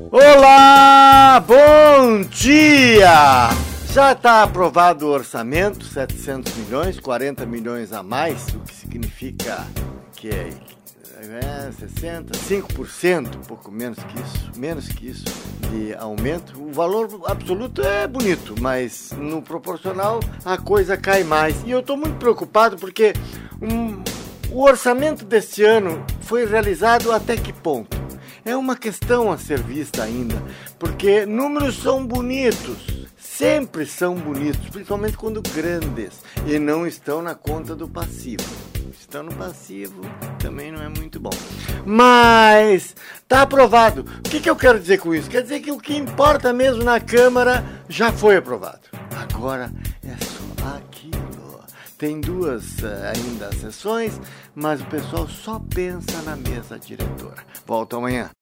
Olá, bom dia! Já está aprovado o orçamento, 700 milhões, 40 milhões a mais, o que significa que é 60, 5%, um pouco menos que isso de aumento. O valor absoluto é bonito, mas no proporcional a coisa cai mais. E eu estou muito preocupado porque o orçamento deste ano foi realizado até que ponto? É uma questão a ser vista ainda, porque números são bonitos, sempre são bonitos, principalmente quando grandes, e não estão na conta do passivo. Estão no passivo, também não é muito bom. Mas está aprovado. O que eu quero dizer com isso? Quer dizer que o que importa mesmo na Câmara já foi aprovado. Agora é só aquilo. Tem duas ainda sessões, mas o pessoal só pensa na mesa diretora. Volto amanhã.